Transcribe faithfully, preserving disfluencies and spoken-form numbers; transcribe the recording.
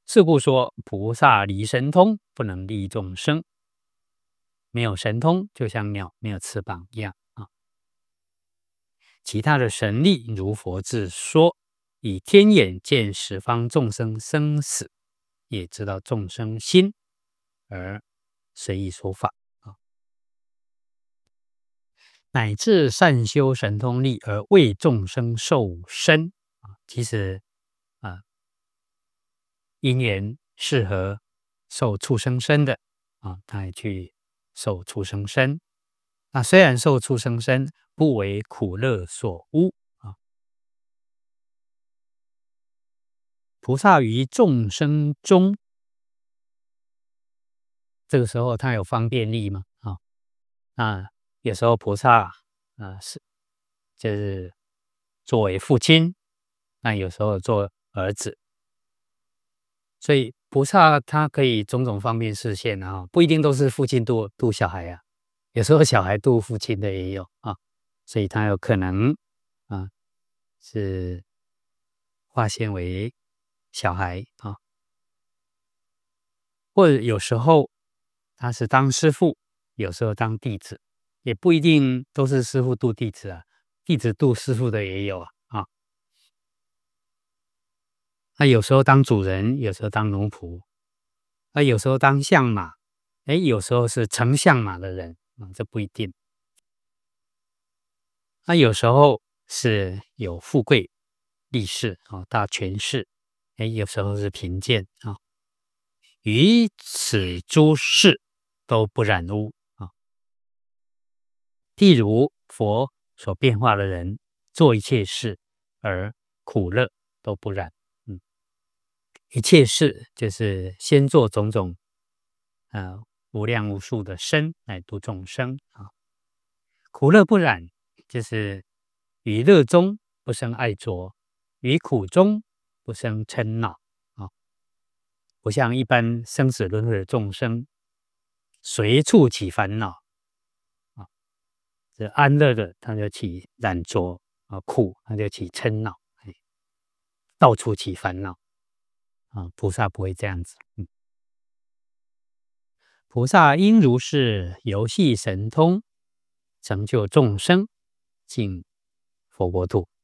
是故说菩萨离神通，不能利众生。没有神通，就像鸟没有翅膀一样啊。其他的神力，如佛自说，以天眼见十方众生生死，也知道众生心，而随意说法啊。乃至善修神通力而为众生受身啊，其实啊，因缘适合受畜生身的啊，他也去受畜生身。那虽然受畜生身，不为苦乐所污啊。菩萨于众生中，这个时候他有方便力嘛？啊，那有时候菩萨啊是就是作为父亲，那有时候做儿子，所以菩萨他可以种种方面示现啊，不一定都是父亲度度小孩啊，有时候小孩度父亲的也有啊，所以他有可能啊是化现为小孩啊，或者有时候他是当师父，有时候当弟子，也不一定都是师父度弟子啊，弟子度师父的也有啊啊。那有时候当主人，有时候当奴仆，那有时候当相马，哎，有时候是乘相马的人啊，这不一定。那有时候是有富贵利势啊，大权势，哎，有时候是贫贱啊，于此诸事都不染污啊。譬如佛所变化的人，做一切事而苦乐都不染。嗯，一切事就是先做种种呃无量无数的身来度众生啊，苦乐不染，就是于乐中不生爱着，于苦中不生嗔恼啊。不像一般生死轮回的众生，随处起烦恼啊，这安乐的他就起染着啊，苦他就起嗔恼，哎，到处起烦恼啊。菩萨不会这样子，嗯，菩萨因如是游戏神通，成就众生，进佛国土。